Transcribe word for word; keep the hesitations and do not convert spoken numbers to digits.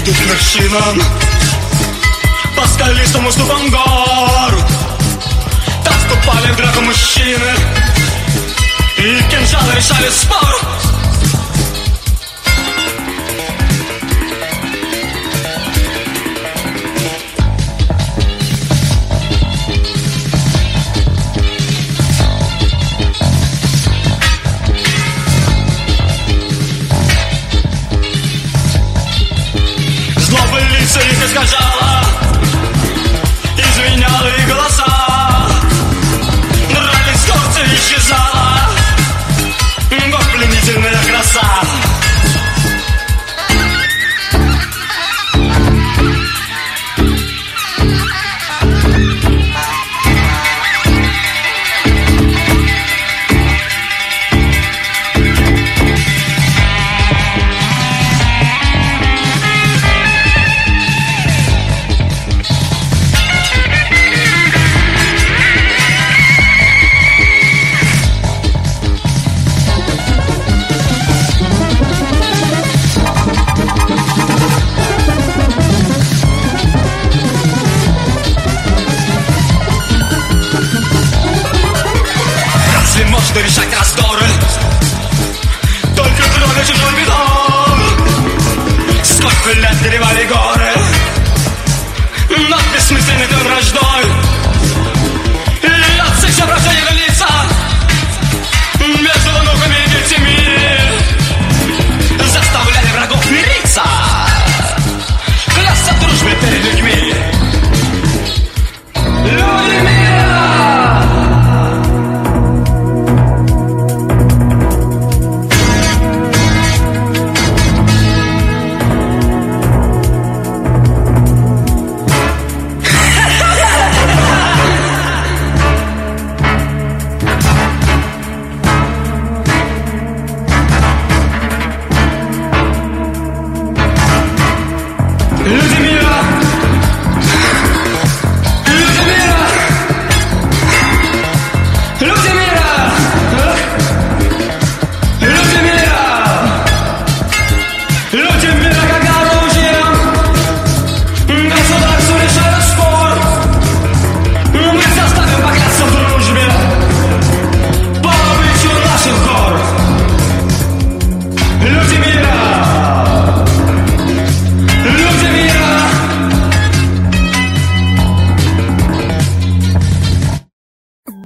идут к вершинам, по скалистым уступам гор. Там вступали в драку мужчины, и кинжалы решали спор. Злоба лица их искажала, извиняла их голоса. Нравились горцы, исчезала вот пленительная краса. Можно решать раздоры только кровью чужой бедой. Сколько лет горевали горы над бессмысленной той враждой, и отцы все бросали на лица.